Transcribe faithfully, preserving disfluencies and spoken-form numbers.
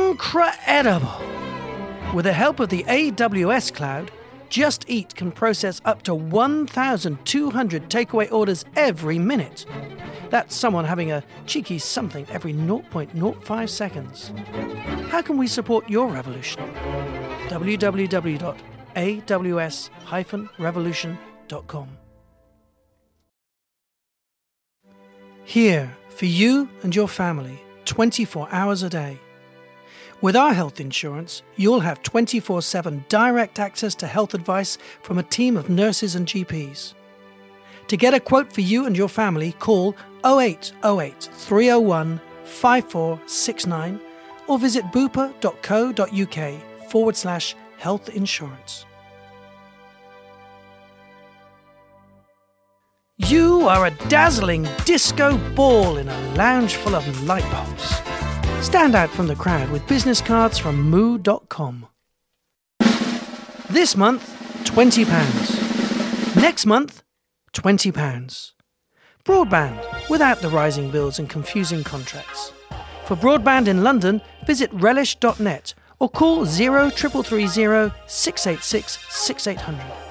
Incredible! With the help of the A W S cloud, Just Eat can process up to one thousand two hundred takeaway orders every minute. That's someone having a cheeky something every zero point zero five seconds. How can we support your revolution? w w w dot a w s dash revolution dot com. Here for you and your family, twenty-four hours a day. With our health insurance, you'll have twenty-four seven direct access to health advice from a team of nurses and G Ps. To get a quote for you and your family, call oh eight oh eight, three oh one, five four six nine or visit bupa.co.uk forward slash health insurance. You are a dazzling disco ball in a lounge full of light bulbs. Stand out from the crowd with business cards from moo dot com. This month, twenty pounds. Next month, twenty pounds. Broadband, without the rising bills and confusing contracts. For broadband in London, visit relish dot net or call zero three three three zero six eight six six eight hundred.